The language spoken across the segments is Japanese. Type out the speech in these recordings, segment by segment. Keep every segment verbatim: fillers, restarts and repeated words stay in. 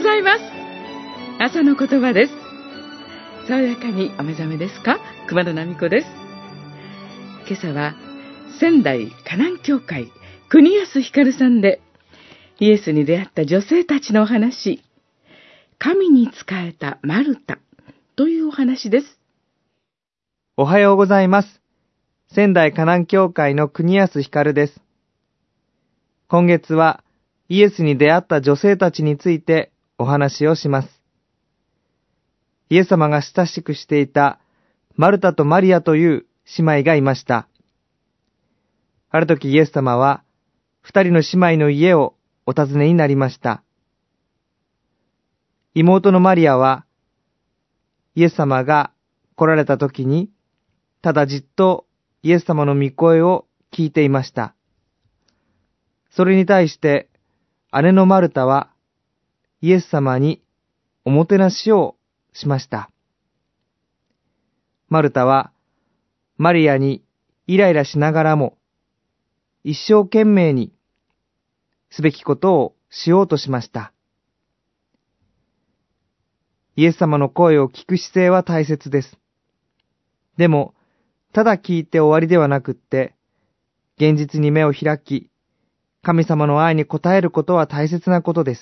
ざいます。朝の言葉です。爽やかにお目覚めですか？熊田奈美子です。今朝は仙台河南教会国安光さんでイエスに出会った女性たちのお話、神に仕えたマルタというお話です。 おはようございます。仙台河南教会の国安光です。今月はイエスに出会った女性たちについてお話をします。イエス様が親しくしていたマルタとマリアという姉妹がいました。ある時イエス様は二人の姉妹の家をお訪ねになりました。妹のマリアはイエス様が来られた時にただじっとイエス様の御声を聞いていました。それに対して姉のマルタはイエス様におもてなしをしました。マルタはマリアにイライラしながらも一生懸命にすべきことをしようとしました。イエス様の声を聞く姿勢は大切です。でも、ただ聞いて終わりではなくって、現実に目を開き、神様の愛に応えることは大切なことです。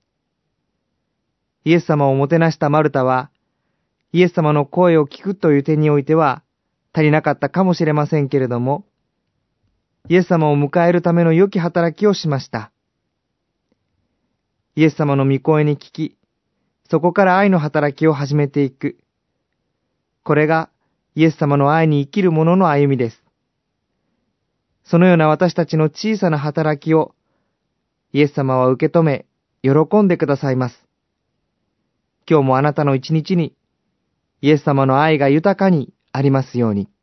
イエス様をもてなしたマルタは、イエス様の声を聞くという点においては足りなかったかもしれませんけれども、イエス様を迎えるための良き働きをしました。イエス様の御声に聞き、そこから愛の働きを始めていく。これがイエス様の愛に生きる者の歩みです。そのような私たちの小さな働きをイエス様は受け止め、喜んでくださいます。今日もあなたの一日にイエス様の愛が豊かにありますように。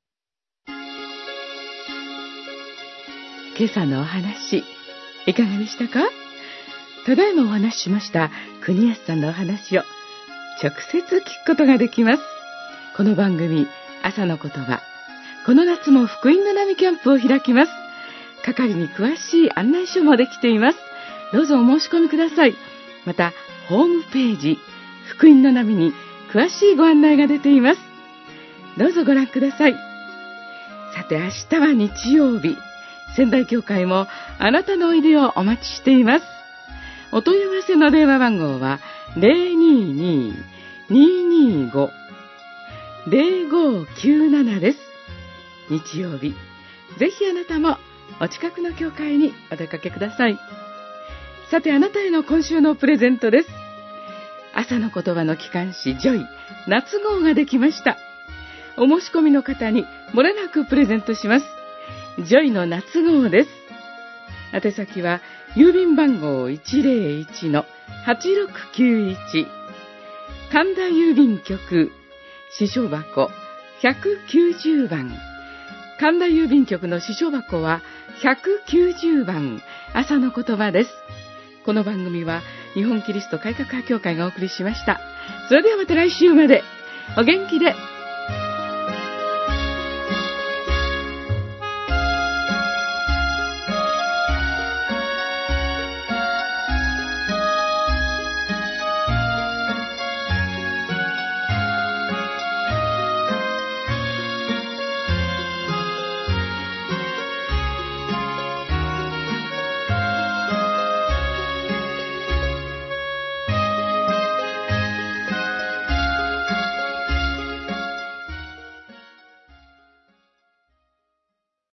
今朝のお話、いかがでしたか？ただいまお話ししました国安さんのお話を直接聞くことができます。この番組、朝の言葉、この夏も福音の波キャンプを開きます。係に詳しい案内書もできています。どうぞお申し込みください。また、ホームページ、福音の波に詳しいご案内が出ています。どうぞご覧ください。さて、明日は日曜日。仙台教会もあなたのおいでをお待ちしています。お問い合わせの電話番号は ゼロにに ににご ゼロごきゅうなな です。日曜日、ぜひあなたもお近くの教会にお出かけください。さて、あなたへの今週のプレゼントです。朝の言葉の機関誌ジョイ夏号ができました。お申し込みの方に漏れなくプレゼントします。ジョイの夏号です。宛先は郵便番号 いちゼロいち はちろくきゅういち 神田郵便局支所箱ひゃくきゅうじゅうばん、神田郵便局の支所箱はひゃくきゅうじゅうばん、朝の言葉です。この番組は日本キリスト改革派教会がお送りしました。それではまた来週までお元気で。